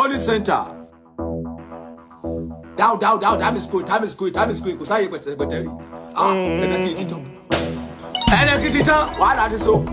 Police center. Down, time is quick. Kò sáyé pẹ̀tẹ̀rì. Ẹ̀nà kejì tán. Wàhálà ti so.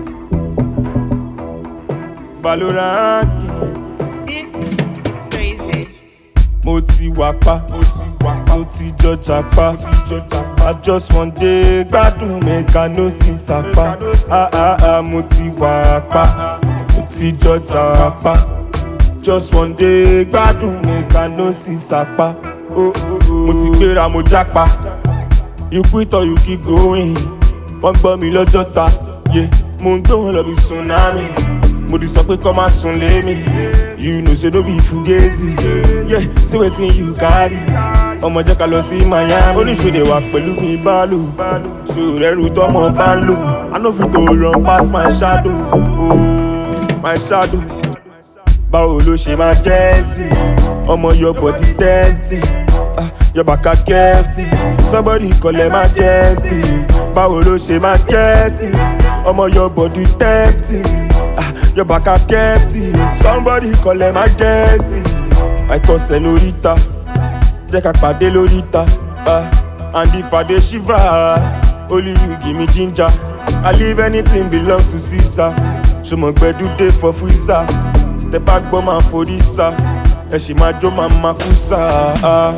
Valorant. This is crazy. Mo ti wà pa, mo ti jọjà pa. I just one day gbádùn mẹ́ka no sin sapa. Mo ti wà pa, mo ti jọjà pa. Just one day gbádùn mẹ́ka no sin sapa. Mo ti gbéra mo jápa. You quit or you keep going. Wọ́n gbọ́ mi lọ́jọ́ ta. Mo ń gbé wọn lọ bí tsunami. Mo di sọ pé kọ́ máa sùn lé mi. You know say no be fugazi. Say wetin you carry. Ọmọ jẹ́ ká lọ sí Miami. Oníṣòdè wà pẹ̀lú mi bálò. Ṣòrẹ́rù tọ́mọ bá ń lò. I no fit to run pass my shadow. My shadow. Báwo ló ṣe máa jẹ́ sí? Ọmọ your body dirty. Your baka kefty. Somebody collect my jersey. Báwo ló ṣe máa jẹ́ sí? Ọmọ your body dirty. Your baka kefty. Somebody collect my jersey. I call senorita. Jẹ́ ká pàdé lóríta. And if I dey shiver, only you give me ginger. I leave anything belong to Caesar. Ṣùgbọ́n gbẹ̀dú dé for freezer. Tẹ bá gbọ́ máa forí sá. Ẹ ṣì máa jó máa máa kú sá.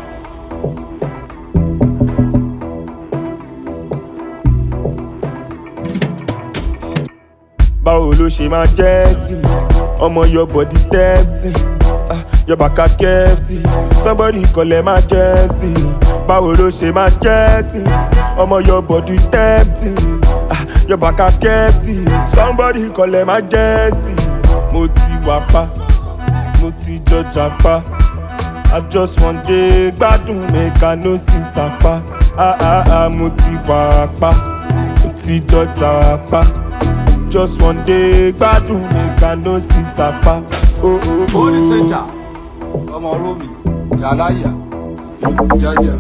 Báwo ló ṣe máa jẹ́ sí? Ọmọ your body dirty. Your baka kefty. Somebody collect my jersey. Báwo ló ṣe máa jẹ́ sí? Ọmọ your body dirty. Your baka kefty. Somebody collect my jersey. Mo ti wà pa, mo ti jọjà pa. I just one day gbádùn mẹ́ka no sin sapa. Mo ti wà pa, mo ti jọjà pa. Just one day gbádùn mẹ́ka no sin sapa. Police center. Ọmọ Romi, Yàláyà, Jẹ́jẹ́.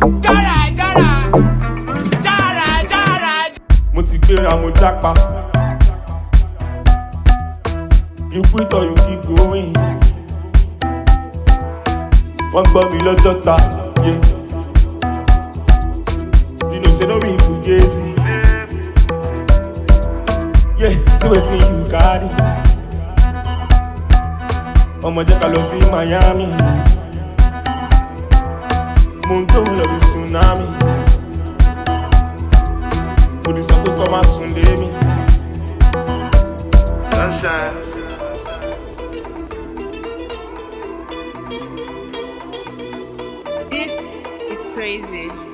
Jara. Mo ti gbéra mo jápa. You quit or you keep going. Wọ́n gbọ́ mi lọ́jọ́ ta. You know say no be fugazi. Say wetin you carry. Ọmọ jẹ́ ká lọ sí Miami. Mo ń gbé wọn lọ bí tsunami. Mo di sọ pé kọ́ máa sùn lé mi. Sunshine. This is crazy.